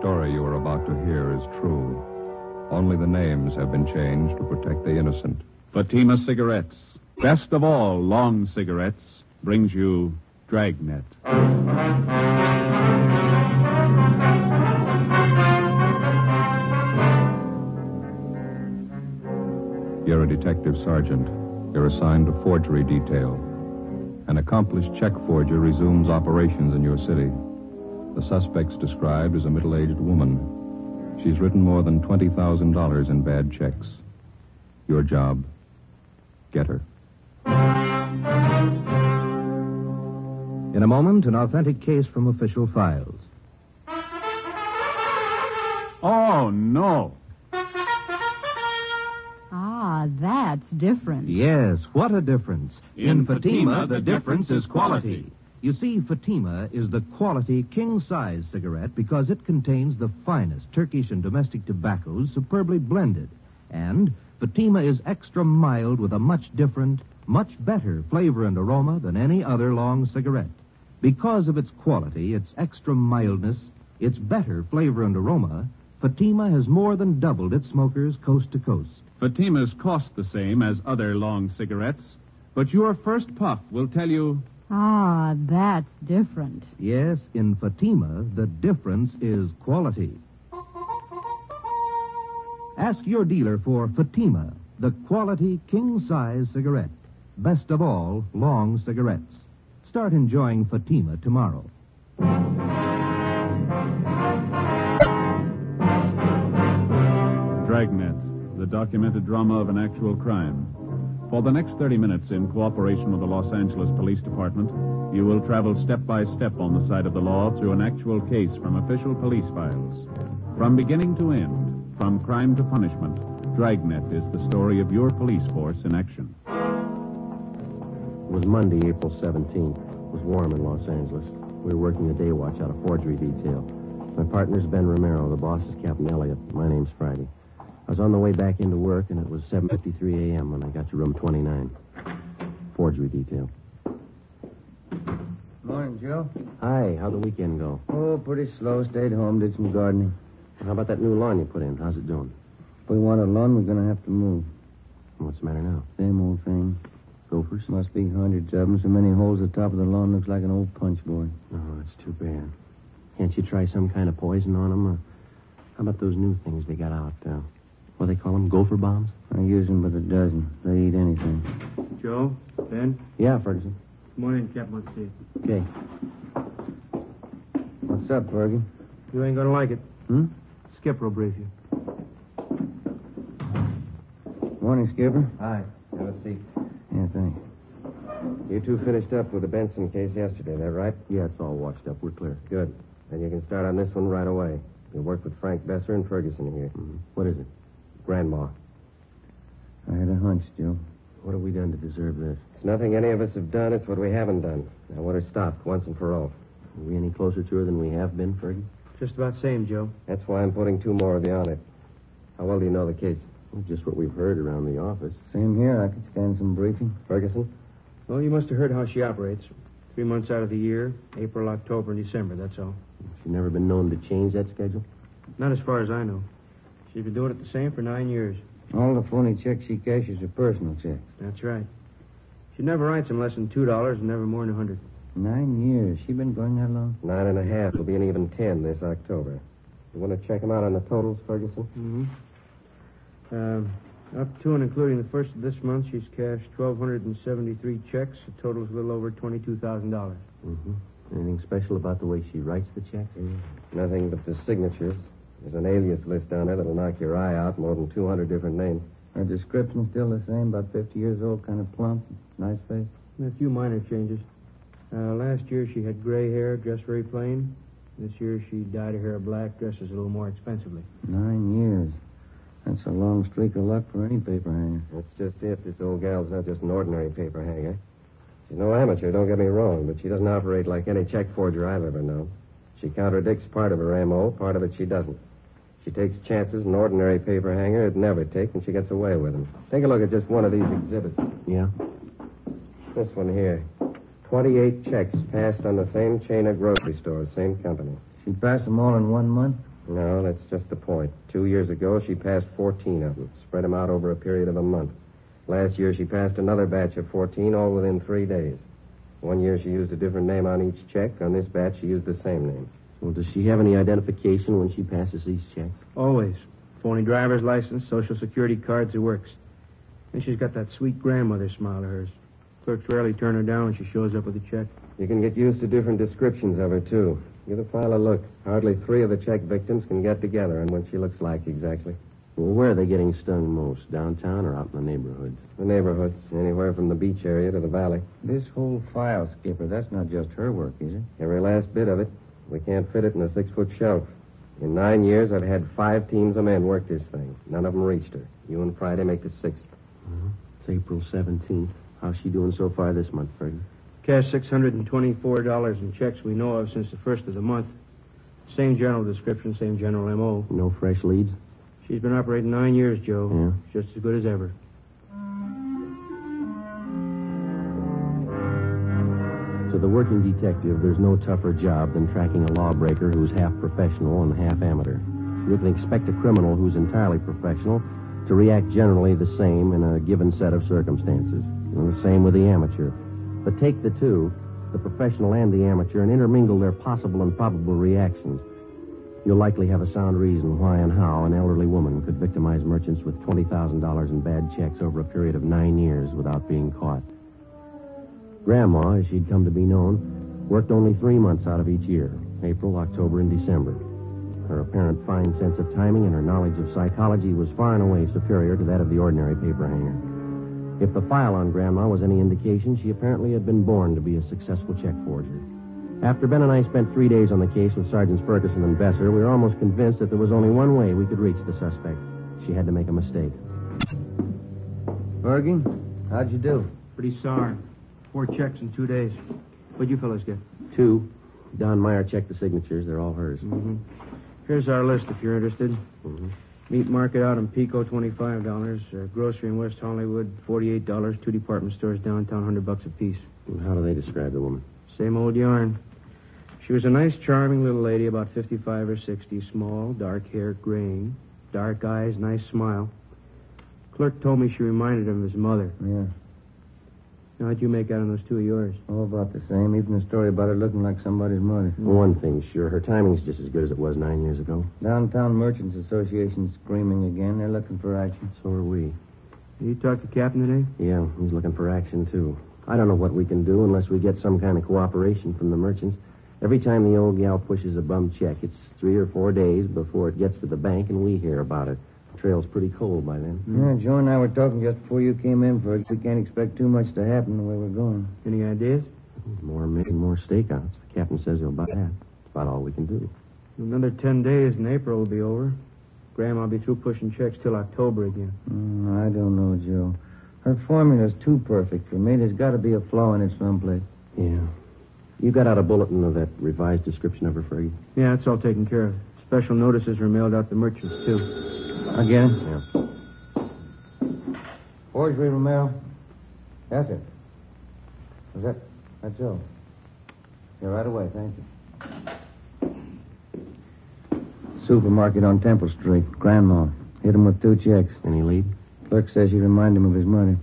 story you are about to hear is true. Only the names have been changed to protect the innocent. Fatima Cigarettes, best of all long cigarettes, brings you Dragnet. You're a detective sergeant. You're assigned to forgery detail. An accomplished check forger resumes operations in your city. The suspect's described as a middle-aged woman. She's written more than $20,000 in bad checks. Your job, get her. In a moment, an authentic case from official files. Oh, no. Ah, that's different. Yes, what a difference. In Fatima, the difference is quality. You see, Fatima is the quality king-size cigarette because it contains the finest Turkish and domestic tobaccos superbly blended. And Fatima is extra mild with a much different, much better flavor and aroma than any other long cigarette. Because of its quality, its extra mildness, its better flavor and aroma, Fatima has more than doubled its smokers coast to coast. Fatimas cost the same as other long cigarettes, but your first puff will tell you... Ah, that's different. Yes, in Fatima, the difference is quality. Ask your dealer for Fatima, the quality king-size cigarette. Best of all, long cigarettes. Start enjoying Fatima tomorrow. Dragnet, the documented drama of an actual crime. For the next 30 minutes, in cooperation with the Los Angeles Police Department, you will travel step by step on the side of the law through an actual case from official police files. From beginning to end, from crime to punishment, Dragnet is the story of your police force in action. It was Monday, April 17th. It was warm in Los Angeles. We were working a day watch out of forgery detail. My partner's Ben Romero. The boss is Captain Elliott. My name's Friday. I was on the way back into work, and it was 7:53 a.m. when I got to room 29. Forgery detail. Morning, Joe. Hi, how'd the weekend go? Oh, pretty slow. Stayed home, did some gardening. How about that new lawn you put in? How's it doing? If we want a lawn, we're going to have to move. What's the matter now? Same old thing. Gophers? Must be hundreds of them. So many holes at the top of the lawn looks like an old punch board. Oh, that's too bad. Can't you try some kind of poison on them? Or how about those new things they got out? What do they call them? Gopher bombs? I use them by the dozen. They eat anything. Joe? Ben? Yeah, Ferguson. Good morning, Captain. Let's see. Okay. What's up, Fergie? You ain't gonna like it. Skipper will brief you. Morning, Skipper. Hi. Have a seat. Yeah, thanks. You two finished up with the Benson case yesterday, that right? Yeah, it's all washed up. We're clear. Good. Then you can start on this one right away. You'll work with Frank Besser and Ferguson here. Mm-hmm. What is it? Grandma. I had a hunch, Joe. What have we done to deserve this? It's nothing any of us have done. It's what we haven't done. I want her stopped once and for all. Are we any closer to her than we have been, Fergie? Just about same, Joe. That's why I'm putting 2 more of you on it. How well do you know the case? Well, just what we've heard around the office. Same here. I could stand some briefing. Ferguson? Well, you must have heard how she operates. 3 months out of the year, April, October, and December, that's all. She's never been known to change that schedule? Not as far as I know. She's been doing it the same for 9 years. All the phony checks she cashes are personal checks. That's right. She never writes them less than $2 and never more than 100. 9 years. She been going that long? 9.5. It'll be an even 10 this October. You want to check them out on the totals, Ferguson? Up to and including the first of this month, she's cashed 1,273 checks. The total's a little over $22,000. Mm-hmm. Anything special about the way she writes the checks? Nothing but the signatures. There's an alias list on her that'll knock your eye out. More than 200 different names. Her description's still the same, about 50 years old, kind of plump, nice face. And a few minor changes. Last year she had gray hair, dressed very plain. This year she dyed her hair black, dresses a little more expensively. 9 years. That's a long streak of luck for any paper hanger. That's just it. This old gal's not just an ordinary paper hanger. She's no amateur, don't get me wrong, but she doesn't operate like any check forger I've ever known. She contradicts part of her M.O., part of it she doesn't. She takes chances an ordinary paper hanger would never take, and she gets away with them. Take a look at just one of these exhibits. Yeah? This one here. 28 checks passed on the same chain of grocery stores, same company. She'd pass them all in 1 month? No, that's just the point. 2 years ago, she passed 14 of them, spread them out over a period of a month. Last year, she passed another batch of 14, all within 3 days. 1 year, she used a different name on each check. On this batch, she used the same name. Well, does she have any identification when she passes these checks? Always. Phony driver's license, social security cards, it works. And she's got that sweet grandmother smile of hers. Clerks rarely turn her down when she shows up with a check. You can get used to different descriptions of her, too. Give the file a look. Hardly 3 of the check victims can get together on what she looks like exactly. Well, where are they getting stung most? Downtown or out in the neighborhoods? The neighborhoods, anywhere from the beach area to the valley. This whole file, Skipper, that's not just her work, is it? Every last bit of it. We can't fit it in a 6-foot shelf. In 9 years, I've had 5 teams of men work this thing. None of them reached her. You and Friday make the 6th. It's April 17th. How's she doing so far this month, Fergie? Cashed $624 in checks we know of since the first of the month. Same general description, same general M.O. No fresh leads? She's been operating 9 years, Joe. Yeah. Just as good as ever. To the working detective, there's no tougher job than tracking a lawbreaker who's half professional and half amateur. You can expect a criminal who's entirely professional to react generally the same in a given set of circumstances. And the same with the amateur. But take the two, the professional and the amateur, and intermingle their possible and probable reactions. You'll likely have a sound reason why and how an elderly woman could victimize merchants with $20,000 in bad checks over a period of 9 years without being caught. Grandma, as she'd come to be known, worked only 3 months out of each year, April, October, and December. Her apparent fine sense of timing and her knowledge of psychology was far and away superior to that of the ordinary paper hanger. If the file on Grandma was any indication, she apparently had been born to be a successful check forger. After Ben and I spent 3 days on the case with Sergeants Ferguson and Besser, we were almost convinced that there was only one way we could reach the suspect. She had to make a mistake. Fergie, how'd you do? Pretty sour. 4 checks in 2 days. What'd you fellas get? 2. Don Meyer checked the signatures. They're all hers. Mm-hmm. Here's our list if you're interested. Mm-hmm. Meat market out in Pico, $25. Grocery in West Hollywood, $48. 2 department stores downtown, $100 apiece. And how do they describe the woman? Same old yarn. She was a nice, charming little lady, about 55 or 60, small, dark hair, graying, dark eyes, nice smile. Clerk told me she reminded him of his mother. Yeah. Now, how'd you make out on those 2 of yours? All about the same. Even the story about her looking like somebody's mother. One thing's sure, her timing's just as good as it was 9 years ago. Downtown Merchants Association's screaming again. They're looking for action. So are we. You talked to Captain today? Yeah, he's looking for action, too. I don't know what we can do unless we get some kind of cooperation from the merchants. Every time the old gal pushes a bum check, it's 3 or 4 days before it gets to the bank, and we hear about it. The trail's pretty cold by then. Yeah, Joe and I were talking just before you came in for it. We can't expect too much to happen the way we're going. Any ideas? More men, more stakeouts. The captain says he'll buy that. That's about all we can do. Another 10 days and April will be over. Grandma will be through pushing checks till October again. I don't know, Joe. Her formula's too perfect for me. There's got to be a flaw in it someplace. Yeah. You got out a bulletin of that revised description of her, Fergie? Yeah, it's all taken care of. Special notices were mailed out to merchants, too. Again? Yeah. Forgery, Romero? Yes, sir. That's Joe. Yeah, right away, thank you. Supermarket on Temple Street. Grandma. Hit him with 2 checks. Any lead? Clerk says you remind him of his mother.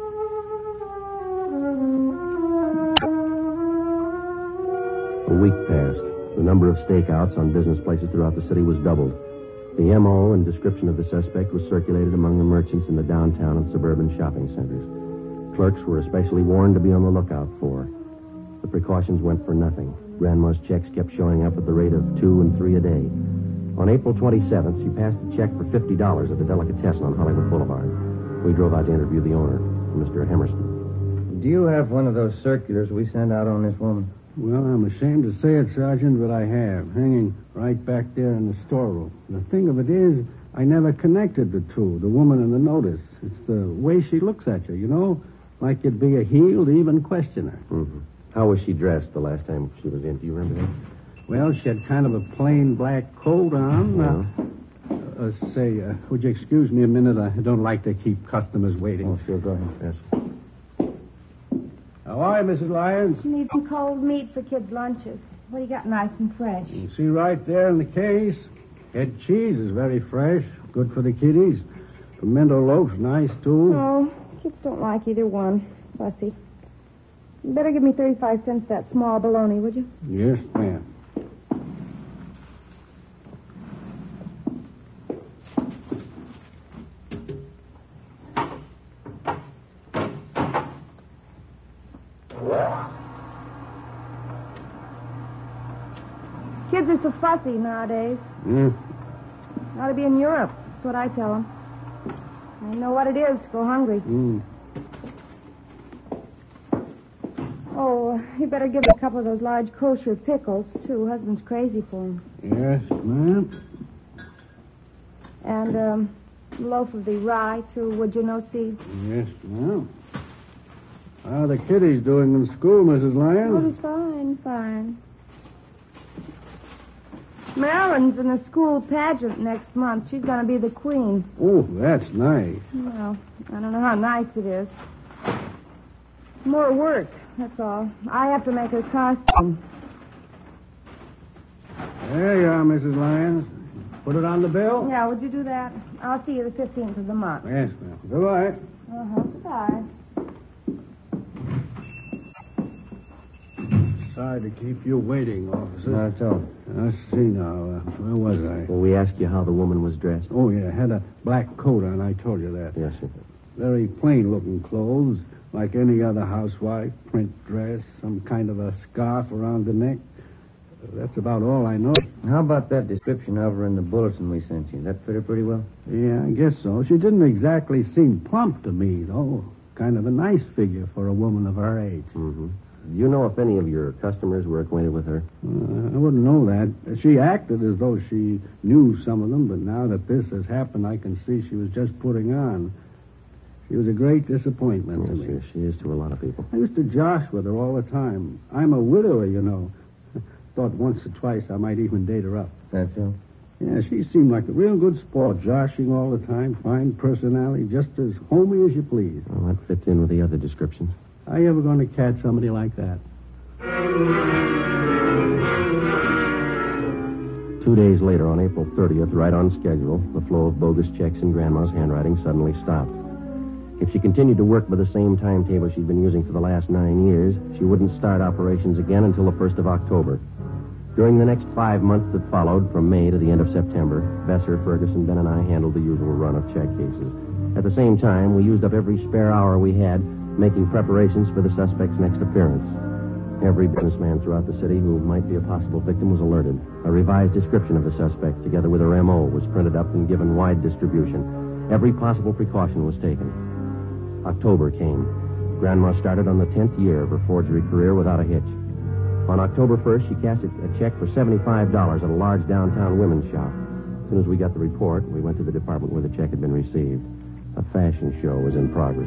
A week passed. The number of stakeouts on business places throughout the city was doubled. The M.O. and description of the suspect was circulated among the merchants in the downtown and suburban shopping centers. Clerks were especially warned to be on the lookout for. The precautions went for nothing. Grandma's checks kept showing up at the rate of 2 and 3 a day. On April 27th, she passed a check for $50 at the Delicatessen on Hollywood Boulevard. We drove out to interview the owner, Mr. Hemerston. Do you have one of those circulars we sent out on this woman? Well, I'm ashamed to say it, Sergeant, but I have, hanging right back there in the storeroom. The thing of it is, I never connected the two, the woman and the notice. It's the way she looks at you, you know, like you'd be a heel to even question her. Mm-hmm. How was she dressed the last time she was in? Do you remember that? Well, she had kind of a plain black coat on. Would you excuse me a minute? I don't like to keep customers waiting. Oh, sure, go ahead. Yes. How are you, Mrs. Lyons? She needs some cold meat for kids' lunches. What do you got nice and fresh? You see right there in the case? Head cheese is very fresh. Good for the kiddies. Pimento loaf's nice, too. No, kids don't like either one. Fussy. You better give me 35 cents for that small bologna, would you? Yes, ma'am. Kids are so fussy nowadays. Ought to be in Europe. That's what I tell them. I know what it is to go hungry. Oh, you better give a couple of those large kosher pickles, too. Husband's crazy for them. Yes, ma'am. And a loaf of the rye, too, would you, no seed? Yes, ma'am. How are the kiddies doing in school, Mrs. Lyons? Oh, he's fine, fine. Marilyn's in the school pageant next month. She's going to be the queen. Oh, that's nice. Well, I don't know how nice it is. More work, that's all. I have to make her costume. There you are, Mrs. Lyons. Put it on the bill? Yeah, would you do that? I'll see you the 15th of the month. Yes, ma'am. Goodbye. Goodbye. Sorry to keep you waiting, officer. Not at all. Let's see now. Where was I? Well, we asked you how the woman was dressed. Oh, yeah. Had a black coat on. I told you that. Yes, sir. Very plain-looking clothes, like any other housewife. Print dress, some kind of a scarf around the neck. That's about all I know. How about that description of her in the bulletin we sent you? That fit her pretty well? Yeah, I guess so. She didn't exactly seem plump to me, though. Kind of a nice figure for a woman of her age. Mm-hmm. Do you know if any of your customers were acquainted with her? I wouldn't know that. She acted as though she knew some of them, but now that this has happened, I can see she was just putting on. She was a great disappointment to me. Yes, she is to a lot of people. I used to josh with her all the time. I'm a widower, you know. Thought once or twice I might even date her up. That's all? Yeah, she seemed like a real good sport, joshing all the time, fine personality, just as homey as you please. Well, that fits in with the other descriptions. Are you ever going to catch somebody like that? 2 days later, on April 30th, right on schedule, the flow of bogus checks in Grandma's handwriting suddenly stopped. If she continued to work by the same timetable she'd been using for the last 9 years, she wouldn't start operations again until the 1st of October. During the next 5 months that followed, from May to the end of September, Besser, Ferguson, Ben, and I handled the usual run of check cases. At the same time, we used up every spare hour we had making preparations for the suspect's next appearance. Every businessman throughout the city who might be a possible victim was alerted. A revised description of the suspect, together with her M.O., was printed up and given wide distribution. Every possible precaution was taken. October came. Grandma started on the 10th year of her forgery career without a hitch. On October 1st, she cashed a check for $75 at a large downtown women's shop. As soon as we got the report, we went to the department where the check had been received. A fashion show was in progress.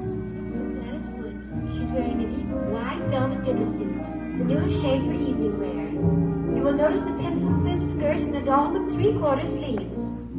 She's wearing a deep black velvet dinner suit, the newest shade for evening wear. You will notice the pencil slip skirt and the dolman 3/4 sleeves.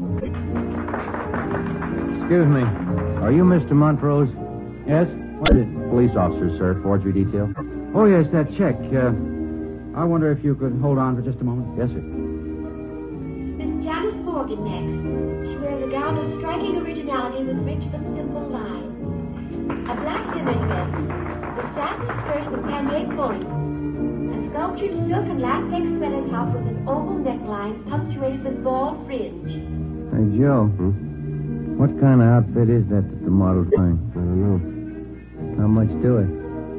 Excuse me. Are you Mr. Montrose? Yes? What is it? Police officers, sir. Forgery detail. Oh, yes, that check. I wonder if you could hold on for just a moment. Yes, sir. Miss Janice Morgan next. She wears a gown of striking originality with rich but simple lines. A black dinner dress, with satin skirt with cambric points, and sculptured silk and latex sweater top with an oval neckline punctuated with ball fringe. Hey, Joe. What kind of outfit is that the model's wearing? I don't know. How much to it?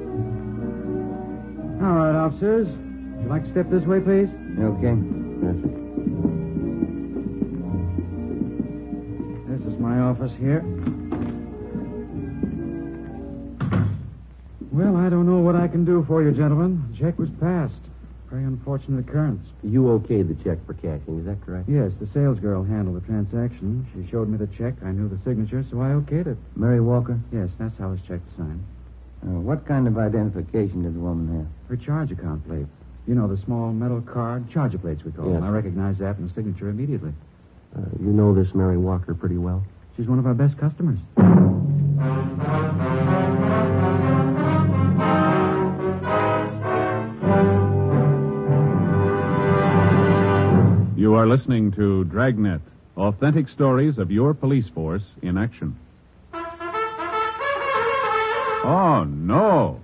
All right, officers. Would you like to step this way, please? Okay. Yes, sir. This is my office here. Well, I don't know what I can do for you, gentlemen. The check was passed. Very unfortunate occurrence. You okayed the check for cashing, is that correct? Yes, the sales girl handled the transaction. She showed me the check. I knew the signature, so I okayed it. Mary Walker? Yes, that's how this check's signed. What kind of identification did the woman have? Her charge account plate. You know, the small metal card, charger plates we call them. Yes. I recognized that from the signature immediately. You know this Mary Walker pretty well? She's one of our best customers. You are listening to Dragnet, authentic stories of your police force in action. Oh, no.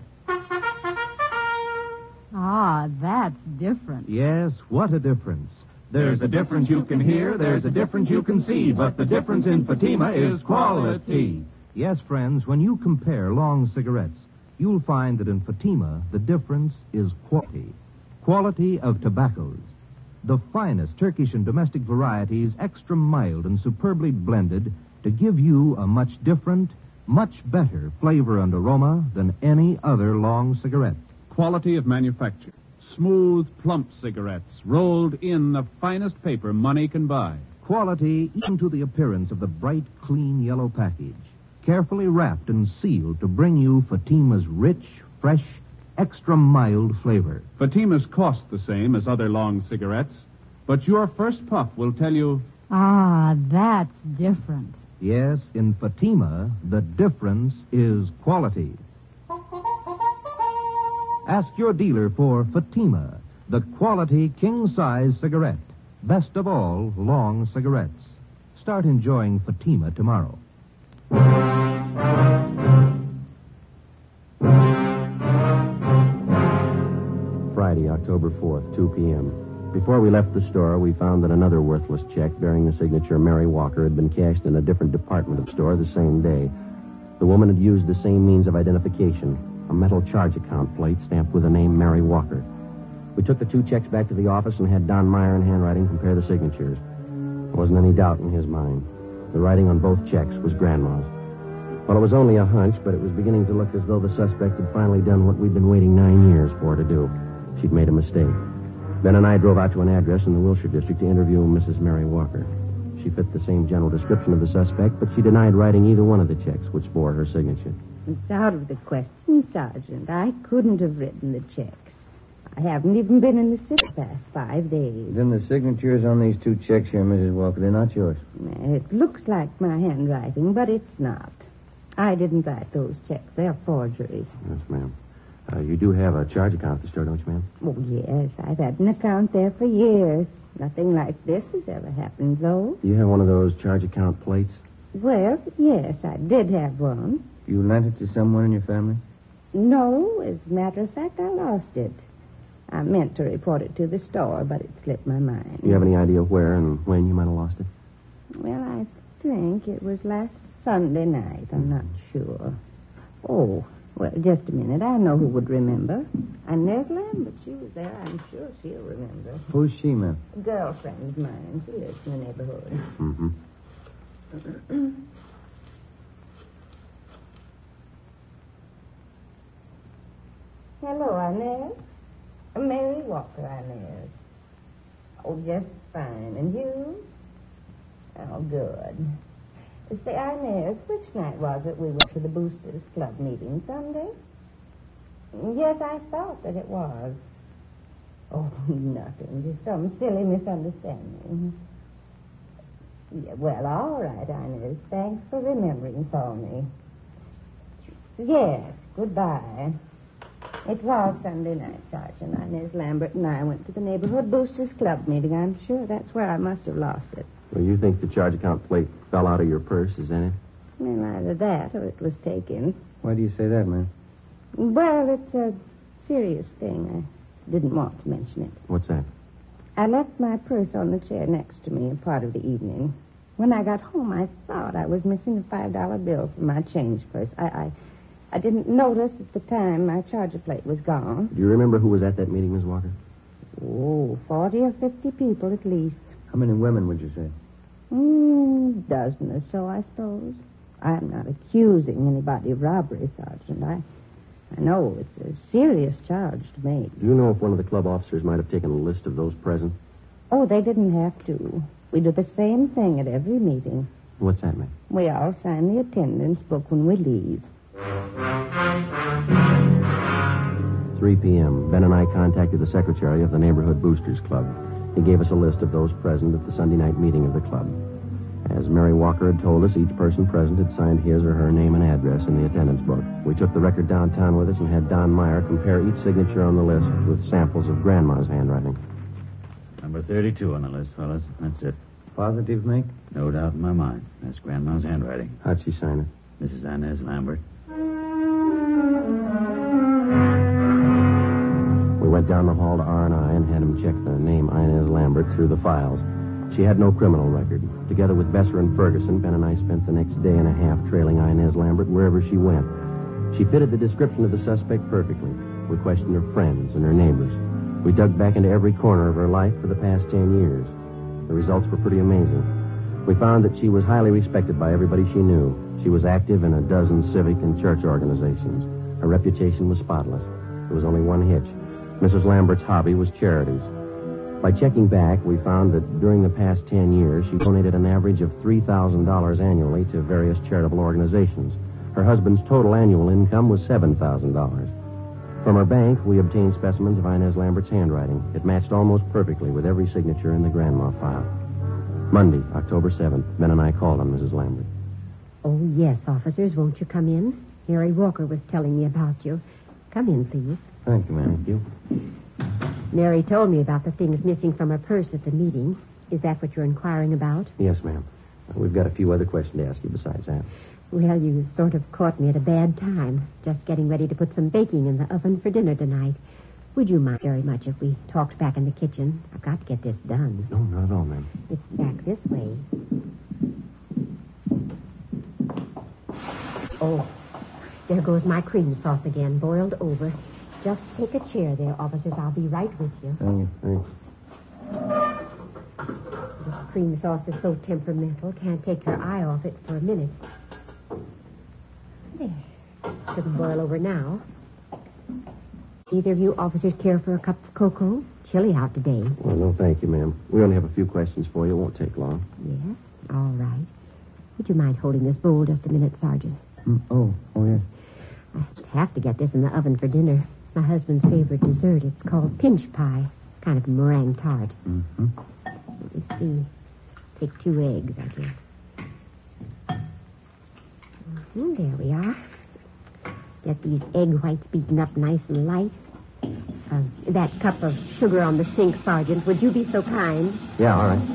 Ah, that's different. Yes, what a difference. There's a difference you can hear, there's a difference you can see, but the difference in Fatima is quality. Yes, friends, when you compare long cigarettes, you'll find that in Fatima, the difference is quality. Quality of tobaccos. The finest Turkish and domestic varieties, extra mild and superbly blended to give you a much different, much better flavor and aroma than any other long cigarette. Quality of manufacture. Smooth, plump cigarettes rolled in the finest paper money can buy. Quality even to the appearance of the bright, clean yellow package. Carefully wrapped and sealed to bring you Fatima's rich, fresh, extra mild flavor. Fatima's cost the same as other long cigarettes, but your first puff will tell you... Ah, that's different. Yes, in Fatima, the difference is quality. Ask your dealer for Fatima, the quality king-size cigarette. Best of all, long cigarettes. Start enjoying Fatima tomorrow. Friday, October 4th, 2 p.m. Before we left the store, we found that another worthless check bearing the signature Mary Walker had been cashed in a different department of the store the same day. The woman had used the same means of identification, a metal charge account plate stamped with the name Mary Walker. We took the two checks back to the office and had Don Meyer in handwriting compare the signatures. There wasn't any doubt in his mind. The writing on both checks was Grandma's. Well, it was only a hunch, but it was beginning to look as though the suspect had finally done what we'd been waiting 9 years for to do. She'd made a mistake. Ben and I drove out to an address in the Wilshire district to interview Mrs. Mary Walker. She fit the same general description of the suspect, but she denied writing either one of the checks, which bore her signature. It's out of the question, Sergeant. I couldn't have written the checks. I haven't even been in the city past 5 days. Then the signatures on these two checks here, Mrs. Walker, they're not yours. It looks like my handwriting, but it's not. I didn't write those checks. They're forgeries. Yes, ma'am. You do have a charge account at the store, don't you, ma'am? Oh, yes. I've had an account there for years. Nothing like this has ever happened, though. Do you have one of those charge account plates? Well, yes, I did have one. You lent it to someone in your family? No, as a matter of fact, I lost it. I meant to report it to the store, but it slipped my mind. Do you have any idea where and when you might have lost it? Well, I think it was last Sunday night. I'm not sure. Oh, well, just a minute. I know who would remember. Inez Lambert. She was there. I'm sure she'll remember. Who's she, ma'am? A girlfriend of mine. She lives in the neighborhood. Mm-hmm. Hello, Inez. Mary Walker, Inez. Oh, just fine. And you? Oh, good. Say, Inez, which night was it we went to the Boosters Club meeting? Sunday? Yes, I thought that it was. Oh, nothing. Just some silly misunderstanding. Yeah, well, all right, Inez. Thanks for remembering for me. Yes, goodbye. It was Sunday night, Sergeant. Inez Lambert and I went to the neighborhood Boosters Club meeting. I'm sure that's where I must have lost it. Well, you think the charge account plate fell out of your purse, is that it? Well, either that or it was taken. Why do you say that, ma'am? Well, it's a serious thing. I didn't want to mention it. What's that? I left my purse on the chair next to me a part of the evening. When I got home, I thought I was missing a $5 bill from my change purse. I didn't notice at the time my charger plate was gone. Do you remember who was at that meeting, Miss Walker? Oh, 40 or 50 people at least. How many women would you say? Dozen or so, I suppose. I'm not accusing anybody of robbery, Sergeant. I know it's a serious charge to make. Do you know if one of the club officers might have taken a list of those present? Oh, they didn't have to. We do the same thing at every meeting. What's that, ma'am? We all sign the attendance book when we leave. 3 p.m. Ben and I contacted the secretary of the Neighborhood Boosters Club. He gave us a list of those present at the Sunday night meeting of the club. As Mary Walker had told us, each person present had signed his or her name and address in the attendance book. We took the record downtown with us and had Don Meyer compare each signature on the list with samples of Grandma's handwriting. And Number 32 on the list, fellas. That's it. Positive, Mick? No doubt in my mind. That's Grandma's handwriting. How'd she sign it? Mrs. Inez Lambert. We went down the hall to R&I and had him check the name Inez Lambert through the files. She had no criminal record. Together with Besser and Ferguson, Ben and I spent the next day and a half trailing Inez Lambert wherever she went. She fitted the description of the suspect perfectly. We questioned her friends and her neighbors. We dug back into every corner of her life for the past 10 years. The results were pretty amazing. We found that she was highly respected by everybody she knew. She was active in a dozen civic and church organizations. Her reputation was spotless. There was only one hitch. Mrs. Lambert's hobby was charities. By checking back, we found that during the past 10 years, she donated an average of $3,000 annually to various charitable organizations. Her husband's total annual income was $7,000. From her bank, we obtained specimens of Inez Lambert's handwriting. It matched almost perfectly with every signature in the grandma file. Monday, October 7th, Ben and I called on Mrs. Lambert. Oh, yes, officers. Won't you come in? Harry Walker was telling me about you. Come in, please. Thank you, ma'am. Thank you. Mary told me about the things missing from her purse at the meeting. Is that what you're inquiring about? Yes, ma'am. We've got a few other questions to ask you besides that. Well, you sort of caught me at a bad time. Just getting ready to put some baking in the oven for dinner tonight. Would you mind very much if we talked back in the kitchen? I've got to get this done. No, not at all, ma'am. It's back this way. Oh, there goes my cream sauce again, boiled over. Just take a chair there, officers. I'll be right with you. Thank you. Thanks. This cream sauce is so temperamental, can't take your eye off it for a minute. There. Shouldn't boil over now. Either of you officers care for a cup of cocoa? Chilly out today. Well, no, thank you, ma'am. We only have a few questions for you. It won't take long. Yes? All right. Would you mind holding this bowl just a minute, Sergeant? Oh, yes. I have to get this in the oven for dinner. My husband's favorite dessert. It's called pinch pie. Kind of meringue tart. Mm-hmm. Let's see. Take 2 eggs, I guess. There we are. Get these egg whites beaten up nice and light. That cup of sugar on the sink, Sergeant. Would you be so kind? Yeah, all right.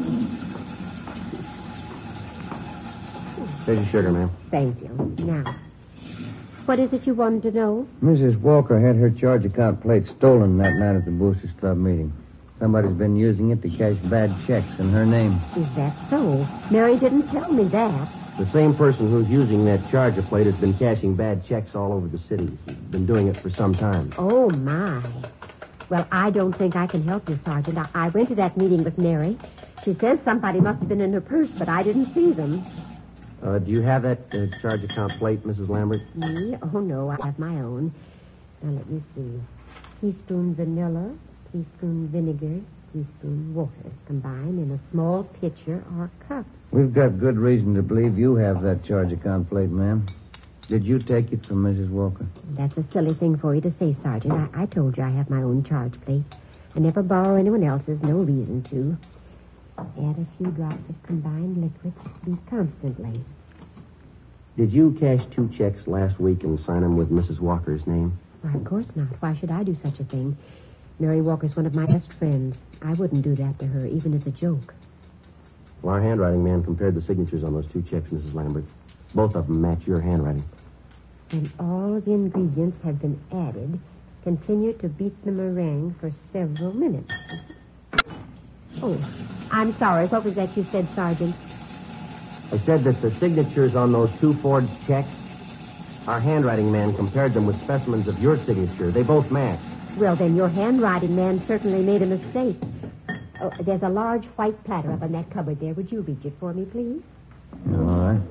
Here's your sugar, ma'am. Thank you. Now, what is it you wanted to know? Mrs. Walker had her charge account plate stolen that night at the Boosters Club meeting. Somebody's been using it to cash bad checks in her name. Is that so? Mary didn't tell me that. The same person who's using that charger plate has been cashing bad checks all over the city. She's been doing it for some time. Oh, my. Well, I don't think I can help you, Sergeant. I went to that meeting with Mary. She says somebody must have been in her purse, but I didn't see them. Do you have that charge account plate, Mrs. Lambert? Me? Oh, no, I have my own. Now, let me see. Teaspoon vanilla, teaspoon vinegar, teaspoon water, combined in a small pitcher or cup. We've got good reason to believe you have that charge account plate, ma'am. Did you take it from Mrs. Walker? That's a silly thing for you to say, Sergeant. I told you I have my own charge plate. I never borrow anyone else's, no reason to. Add a few drops of combined liquid. Beat constantly. Did you cash 2 checks last week and sign them with Mrs. Walker's name? Why, of course not. Why should I do such a thing? Mary Walker's one of my best friends. I wouldn't do that to her, even as a joke. Well, our handwriting man compared the signatures on those 2 checks, Mrs. Lambert. Both of them match your handwriting. And all the ingredients have been added. Continue to beat the meringue for several minutes. Oh, I'm sorry. What was that you said, Sergeant? I said that the signatures on those 2 forged checks, our handwriting man compared them with specimens of your signature. They both match. Well, then your handwriting man certainly made a mistake. Oh, there's a large white platter up in that cupboard there. Would you reach it for me, please? All right.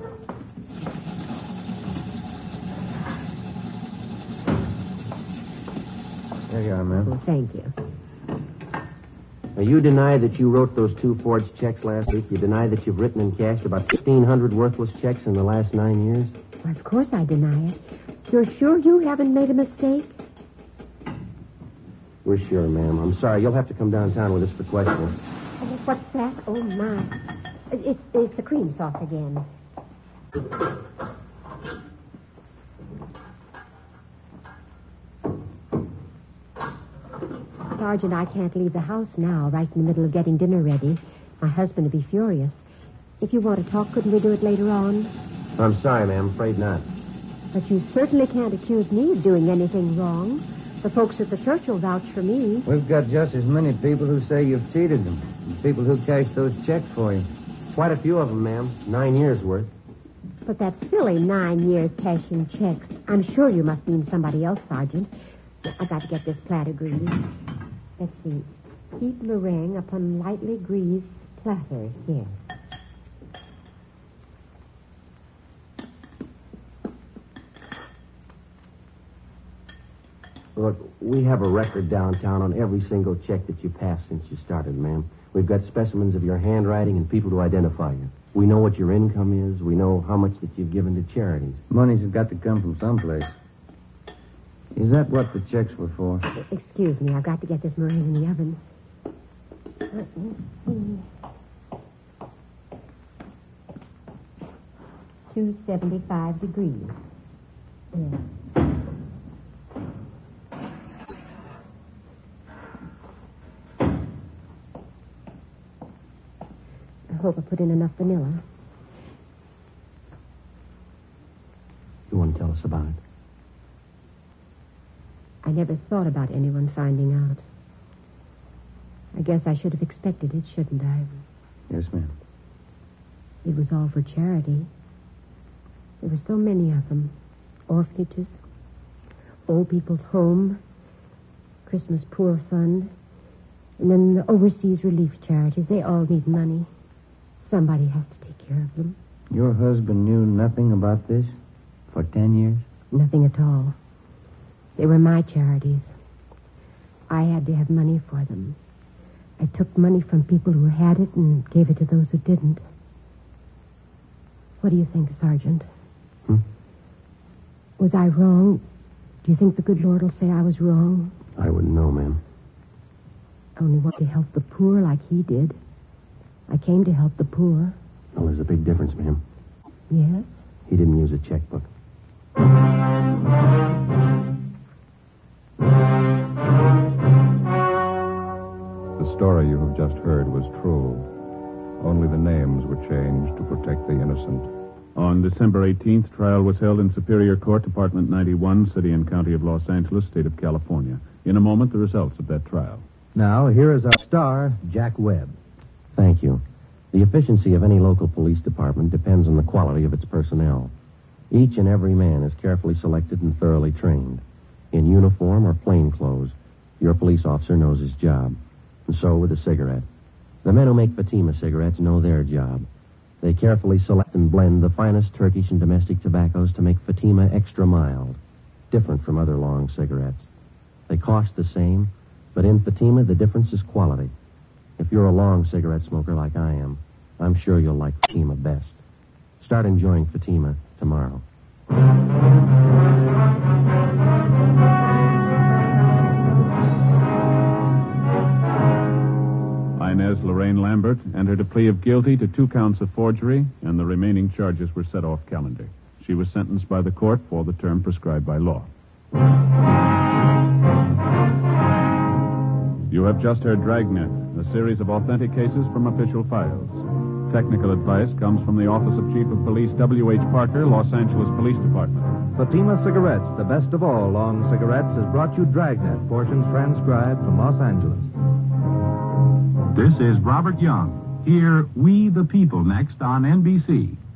There you are, ma'am. Oh, thank you. Now, you deny that you wrote those 2 forged checks last week. You deny that you've written and cashed about 1,500 worthless checks in the last 9 years. Well, of course I deny it. You're sure you haven't made a mistake? We're sure, ma'am. I'm sorry. You'll have to come downtown with us for questioning. Oh, what's that? Oh, my. It's the cream sauce again. Sergeant, I can't leave the house now, right in the middle of getting dinner ready. My husband would be furious. If you want to talk, couldn't we do it later on? I'm sorry, ma'am. Afraid not. But you certainly can't accuse me of doing anything wrong. The folks at the church will vouch for me. We've got just as many people who say you've cheated them. And people who cash those checks for you. Quite a few of them, ma'am. 9 years' worth. But that's silly, 9 years cashing checks. I'm sure you must mean somebody else, Sergeant. I've got to get this platter greased. Let's see. Heat meringue upon lightly greased platter. Here. Look, we have a record downtown on every single check that you passed since you started, ma'am. We've got specimens of your handwriting and people to identify you. We know what your income is. We know how much that you've given to charities. Money's got to come from someplace. Is that what the checks were for? Excuse me, I've got to get this meringue in the oven. Let me see. 275 degrees. Yeah. I hope I put in enough vanilla. You want to tell us about it? I never thought about anyone finding out. I guess I should have expected it, shouldn't I? Yes, ma'am. It was all for charity. There were so many of them. Orphanages, Old People's Home, Christmas Poor Fund, and then the overseas relief charities. They all need money. Somebody has to take care of them. Your husband knew nothing about this for 10 years? Nothing at all. They were my charities. I had to have money for them. I took money from people who had it and gave it to those who didn't. What do you think, Sergeant? Was I wrong? Do you think the good Lord will say I was wrong? I wouldn't know, ma'am. I only want to help the poor like he did. I came to help the poor. Well, there's a big difference, ma'am. Yes? He didn't use a checkbook. The story you have just heard was true. Only the names were changed to protect the innocent. On December 18th, trial was held in Superior Court, Department 91, City and County of Los Angeles, State of California. In a moment, the results of that trial. Now, here is our star, Jack Webb. Thank you. The efficiency of any local police department depends on the quality of its personnel. Each and every man is carefully selected and thoroughly trained. In uniform or plain clothes, your police officer knows his job. And so with a cigarette. The men who make Fatima cigarettes know their job. They carefully select and blend the finest Turkish and domestic tobaccos to make Fatima extra mild, different from other long cigarettes. They cost the same, but in Fatima, the difference is quality. If you're a long cigarette smoker like I am, I'm sure you'll like Fatima best. Start enjoying Fatima tomorrow. Inez Lorraine Lambert entered a plea of guilty to 2 counts of forgery, and the remaining charges were set off calendar. She was sentenced by the court for the term prescribed by law. You have just heard Dragnet, a series of authentic cases from official files. Technical advice comes from the Office of Chief of Police W.H. Parker, Los Angeles Police Department. Fatima Cigarettes, the best of all long cigarettes, has brought you Dragnet, portions transcribed from Los Angeles. This is Robert Young. Hear We the People next on NBC.